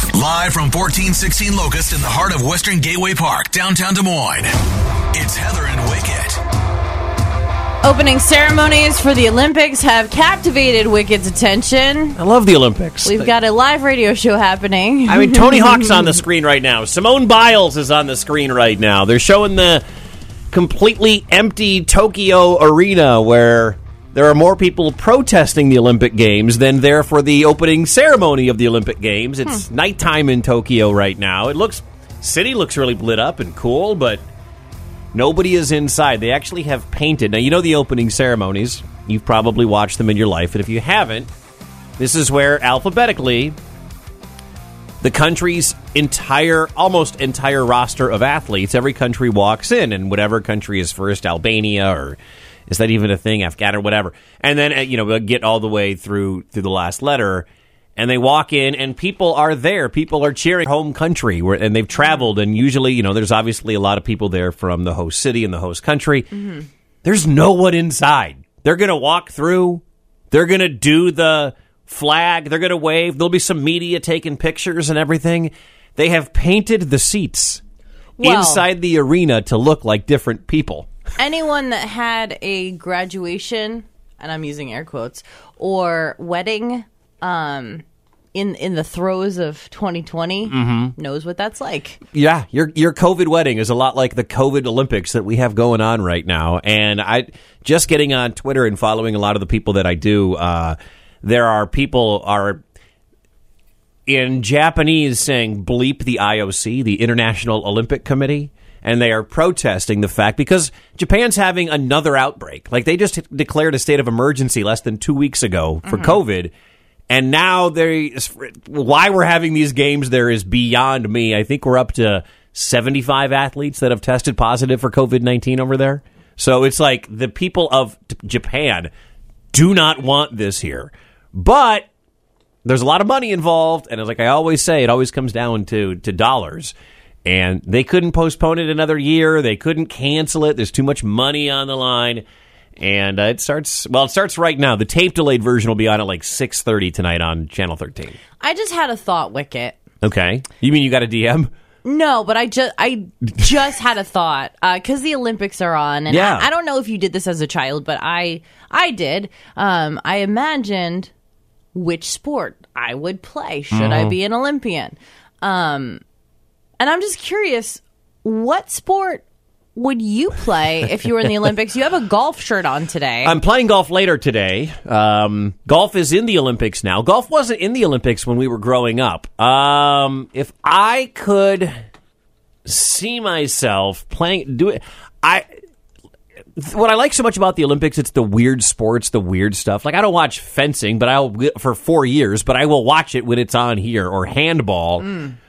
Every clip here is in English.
Live from 1416 Locust in the heart of Western Gateway Park, downtown Des Moines. It's Heather and Wicket. Opening ceremonies for the Olympics have captivated Wicked's attention. I love the Olympics. We've got a live radio show happening. I mean, Tony Hawk's on the screen right now. Simone Biles is on the screen right now. They're showing the completely empty Tokyo arena where there are more people protesting the Olympic Games than there for the opening ceremony of the Olympic Games. It's nighttime in Tokyo right now. City looks really lit up and cool, but nobody is inside. They actually have painted. Now, you know the opening ceremonies. You've probably watched them in your life. And if you haven't, this is where alphabetically the country's almost entire roster of athletes, every country walks in. And whatever country is first, Albania, or is that even a thing? Afghan or whatever. And then, we'll get all the way through the last letter. And they walk in, and people are there. People are cheering home country, and they've traveled. And usually, there's obviously a lot of people there from the host city and the host country. Mm-hmm. There's no one inside. They're going to walk through. They're going to do the flag. They're going to wave. There'll be some media taking pictures and everything. They have painted the seats inside the arena to look like different people. Anyone that had a graduation, and I'm using air quotes, or wedding in the throes of 2020 knows what that's like. Yeah, your COVID wedding is a lot like the COVID Olympics that we have going on right now. And I just getting on Twitter and following a lot of the people that I do, there are people in Japanese saying bleep the IOC, the International Olympic Committee. And they are protesting the fact because Japan's having another outbreak. Like they just declared a state of emergency less than 2 weeks ago for COVID. And now why we're having these games there is beyond me. I think we're up to 75 athletes that have tested positive for COVID-19 over there. So it's like the people of Japan do not want this here. But there's a lot of money involved. And like I always say, it always comes down to dollars. And they couldn't postpone it another year. They couldn't cancel it. There's too much money on the line. And it starts right now. The tape-delayed version will be on at like 6:30 tonight on Channel 13. I just had a thought, Wicket. Okay. You mean you got a DM? No, but I just had a thought because the Olympics are on. And yeah. I don't know if you did this as a child, but I did. I imagined which sport I would play. Should I be an Olympian? And I'm just curious, what sport would you play if you were in the Olympics? You have a golf shirt on today. I'm playing golf later today. Golf is in the Olympics now. Golf wasn't in the Olympics when we were growing up. If I could see myself playing, what I like so much about the Olympics, it's the weird sports, the weird stuff. Like I don't watch fencing, but for 4 years, but I will watch it when it's on here, or handball.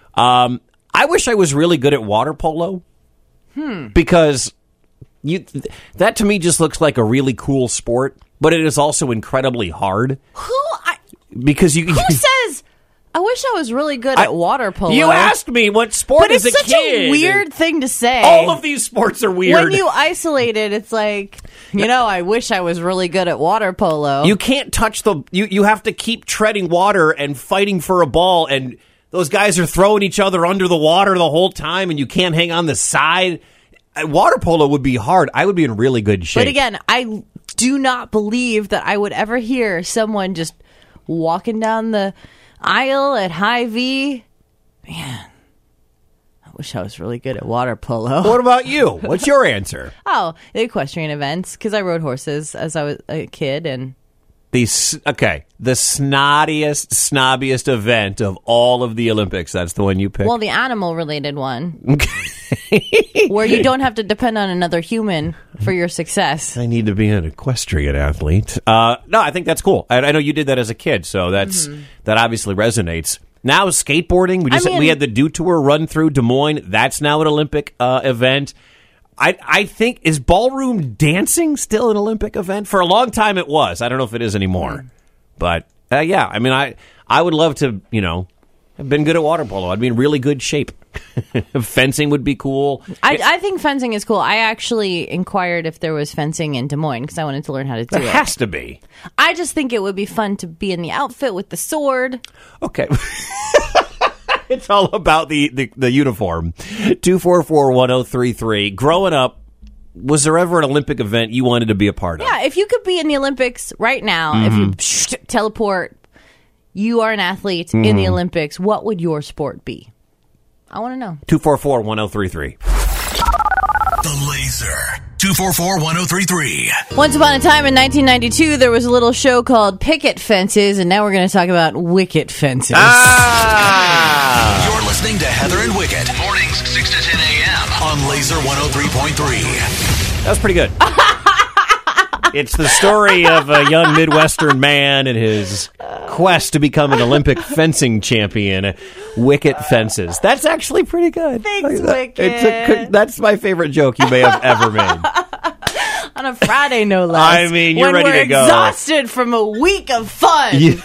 I wish I was really good at water polo because that to me just looks like a really cool sport, but it is also incredibly hard. Who says, I wish I was really good at water polo? You asked me what sport as a kid. But it's such a weird thing to say. All of these sports are weird. When you isolate it, it's like, I wish I was really good at water polo. You can't touch you have to keep treading water and fighting for a ball, and those guys are throwing each other under the water the whole time, and you can't hang on the side. Water polo would be hard. I would be in really good shape. But again, I do not believe that I would ever hear someone just walking down the aisle at Hy-Vee. Man, I wish I was really good at water polo. What about you? What's your answer? The equestrian events, because I rode horses as I was a kid, and the snobbiest event of all of the Olympics. That's the one you picked? Well, the animal-related one. Where you don't have to depend on another human for your success. I need to be an equestrian athlete. No, I think that's cool. I know you did that as a kid, so that obviously resonates. Now skateboarding, we had the Dew Tour run through Des Moines. That's now an Olympic event. I think, is ballroom dancing still an Olympic event? For a long time it was. I don't know if it is anymore. But, yeah, I mean, I would love to, have been good at water polo. I'd be in really good shape. Fencing would be cool. I think fencing is cool. I actually inquired if there was fencing in Des Moines because I wanted to learn how to do it. There has to be. I just think it would be fun to be in the outfit with the sword. Okay. It's all about the uniform. 244-1033. Growing up, was there ever an Olympic event you wanted to be a part of? Yeah, if you could be in the Olympics right now, if you teleport, you are an athlete in the Olympics, what would your sport be? I want to know. 244-1033. The Laser. 244-1033. Once upon a time in 1992, there was a little show called Picket Fences, and now we're going to talk about wicket fences. You're listening to Heather and Wicket. Mornings 6 to 10 a.m. on Laser 103.3. That was pretty good. It's the story of a young Midwestern man and his quest to become an Olympic fencing champion. Wicket fences. That's actually pretty good. Thanks, Wicket. That's my favorite joke you may have ever made. On a Friday, no less. I mean, you're ready to go. When we're exhausted from a week of fun. Yeah.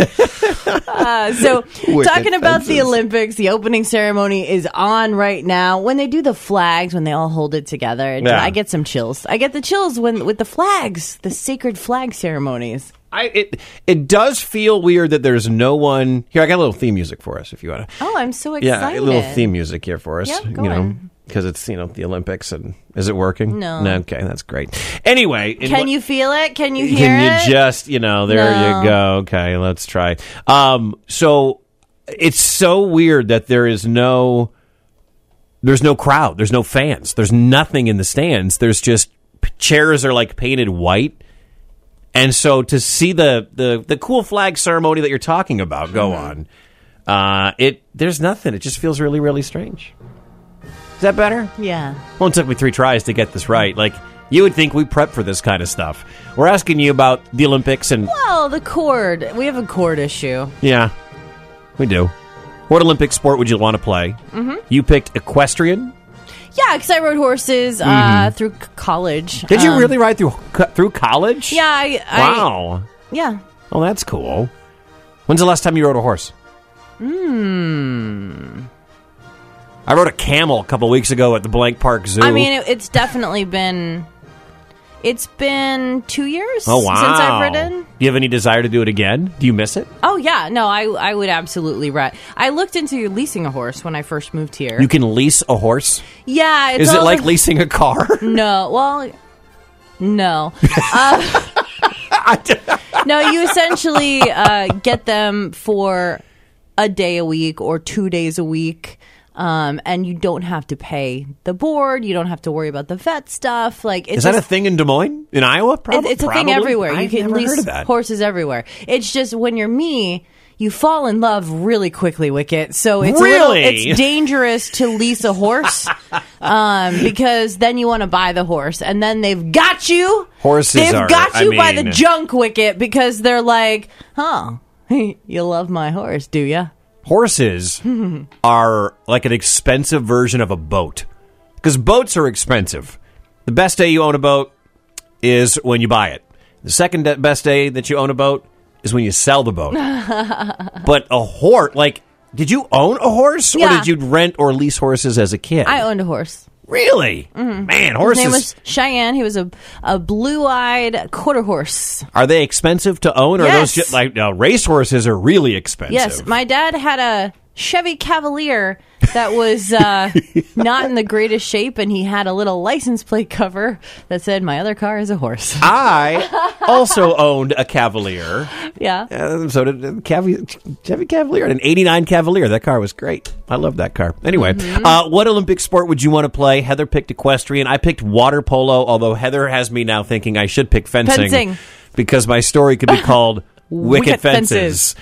Talking about the Olympics, the opening ceremony is on right now. When they do the flags, when they all hold it together, I get some chills. I get the chills with the flags, the sacred flag ceremonies. It does feel weird that there's no one here. I got a little theme music for us if you want to. Oh, I'm so excited! Yeah, a little theme music here for us. Yep, go on. Because it's the Olympics, and is it working? No. Okay, that's great. Anyway, can you feel it? Can you hear it? Can you just there No. you go? Okay, let's try. So it's so weird that there's no crowd, there's no fans, there's nothing in the stands. There's just chairs are like painted white. And so to see the cool flag ceremony that you're talking about go on, there's nothing. It just feels really, really strange. Is that better? Yeah. Well, it took me 3 tries to get this right. Like, you would think we prep for this kind of stuff. We're asking you about the Olympics and... Well, the cord. We have a cord issue. Yeah, we do. What Olympic sport would you want to play? Mm-hmm. You picked equestrian? Yeah, because I rode horses through college. Did you really ride through college? Yeah. Wow. Yeah. Oh, that's cool. When's the last time you rode a horse? I rode a camel a couple weeks ago at the Blank Park Zoo. I mean, it's definitely been... It's been 2 years Oh, wow. since I've ridden. Do you have any desire to do it again? Do you miss it? Oh, yeah. No, I would absolutely ride. I looked into leasing a horse when I first moved here. You can lease a horse? Yeah. Is it like leasing a car? No. Well, no. No, you essentially get them for a day a week or 2 days a week. And you don't have to pay the board. You don't have to worry about the vet stuff. Is that a thing in Des Moines, in Iowa? It's a thing everywhere. You can never lease heard of that. horses everywhere. It's just when you're me, you fall in love really quickly, Wicket. So it's it's dangerous to lease a horse because then you want to buy the horse, and then they've got you. Horses by the junk, Wicket, because they're like, "Oh, you love my horse, do you?" Horses are like an expensive version of a boat. Because boats are expensive. The best day you own a boat is when you buy it. The second best day that you own a boat is when you sell the boat. But a horse, did you own a horse? Yeah. Or did you rent or lease horses as a kid? I owned a horse. Really? Mm-hmm. Man, horses. His name was Cheyenne. He was a blue-eyed quarter horse. Are they expensive to own? Or Yes. are those race horses are really expensive? Yes, my dad had a Chevy Cavalier that was not in the greatest shape, and he had a little license plate cover that said, "My other car is a horse." I also owned a Cavalier. Yeah. So did Chevy Cavalier, an '89 Cavalier. That car was great. I love that car. Anyway, what Olympic sport would you want to play? Heather picked equestrian. I picked water polo, although Heather has me now thinking I should pick fencing. Because my story could be called Wicket Fences.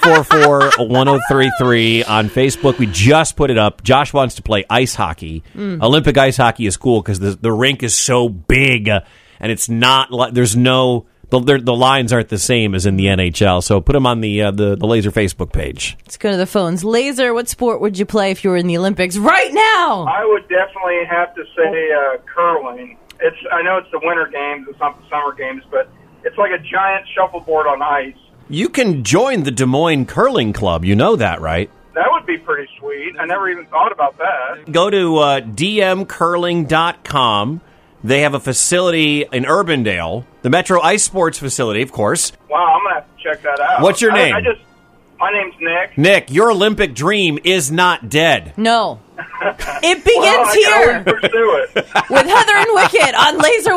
244-1033 on Facebook. We just put it up. Josh wants to play ice hockey. Olympic ice hockey is cool because the rink is so big, and it's not like there's no the lines aren't the same as in the NHL. So put them on the Laser Facebook page. Let's go to the phones. Laser, what sport would you play if you were in the Olympics right now? I would definitely have to say curling. I know it's the winter games, it's not the summer games, but it's like a giant shuffleboard on ice. You can join the Des Moines Curling Club. You know that, right? That would be pretty sweet. I never even thought about that. Go to dmcurling.com. They have a facility in Urbandale, the Metro Ice Sports facility, of course. Wow, I'm going to have to check that out. What's your name? My name's Nick. Nick, your Olympic dream is not dead. No. It begins Well, I can here always pursue it. with Heather and Wicket on Laser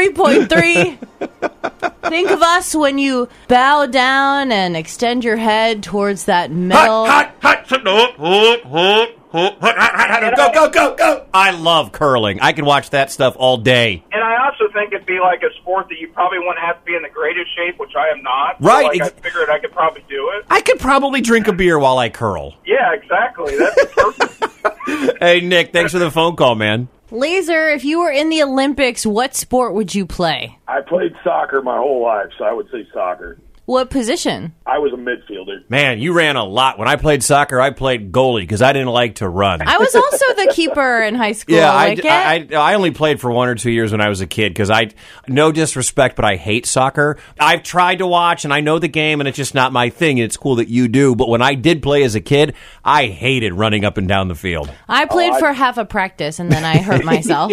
103.3. Think of us when you bow down and extend your head towards that metal. Go. I love curling. I can watch that stuff all day. And I also think it'd be like a sport that you probably wouldn't have to be in the greatest shape, which I am not. Right. So, I figured I could probably do it. I could probably drink a beer while I curl. Yeah, exactly. That's perfect. Hey, Nick, thanks for the phone call, man. Laser, if you were in the Olympics, what sport would you play? I played soccer my whole life, so I would say soccer. What position? I was a midfielder. Man, you ran a lot. When I played soccer, I played goalie because I didn't like to run. I was also the keeper in high school. Yeah, Wicket. I only played for 1 or 2 years when I was a kid because no disrespect, but I hate soccer. I've tried to watch and I know the game and it's just not my thing. It's cool that you do, but when I did play as a kid, I hated running up and down the field. I played for half a practice and then I hurt myself.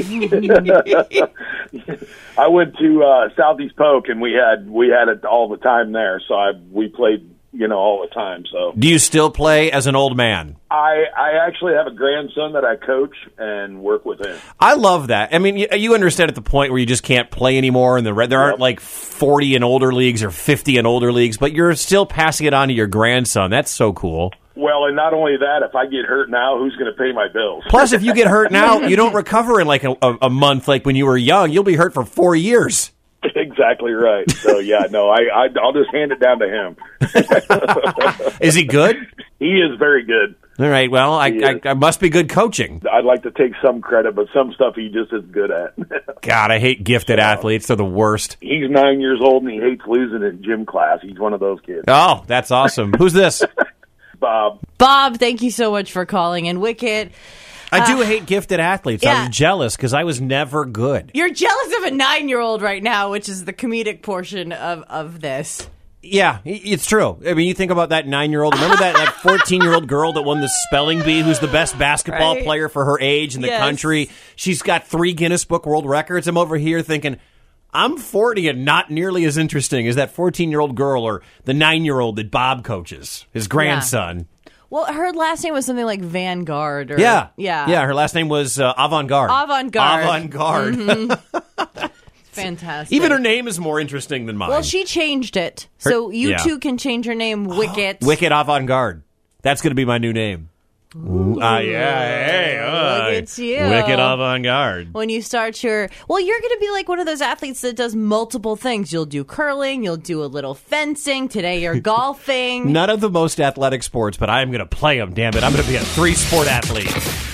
I went to Southeast Polk, and we had it all the time there. So we played, all the time. So, do you still play as an old man? I actually have a grandson that I coach and work with him. I love that. I mean, you understand at the point where you just can't play anymore, and there aren't like 40 and older leagues or 50 and older leagues, but you're still passing it on to your grandson. That's so cool. Well, and not only that, if I get hurt now, who's going to pay my bills? Plus, if you get hurt now, you don't recover in like a month like when you were young. You'll be hurt for 4 years. Exactly right. So, yeah, no, I'll just hand it down to him. Is he good? He is very good. All right, well, I must be good coaching. I'd like to take some credit, but some stuff he just isn't good at. God, I hate gifted athletes. They're the worst. He's 9 years old, and he hates losing in gym class. He's one of those kids. Oh, that's awesome. Who's this? Bob, thank you so much for calling. And Wicket, I do hate gifted athletes. yeah. I'm jealous because I was never good. you're jealous of a 9-year-old right now, which is the comedic portion of this. Yeah, it's true. I mean, you think about that 9-year-old. Remember that 14-year-old girl that won the spelling bee, who's the best basketball Right. player for her age in the Yes. country? She's got 3 Guinness Book World Records. I'm over here thinking, I'm 40 and not nearly as interesting as that 14-year-old girl or the 9-year-old that Bob coaches, his grandson. Well, her last name was something like Vanguard. Or, Yeah. Yeah. Her last name was Avant-Garde. Avant-Garde. Avant-Garde. Fantastic. Even her name is more interesting than mine. Well, she changed it. So you yeah. too can change your name, Wicket. Wicked Avant-Garde. That's going to be my new name. Yeah. Hey, Look at you. Wicked Avant-Garde. When you start you're going to be like one of those athletes that does multiple things. You'll do curling, you'll do a little fencing. Today you're golfing. None of the most athletic sports, but I'm going to play them, damn it. I'm going to be a 3-sport athlete.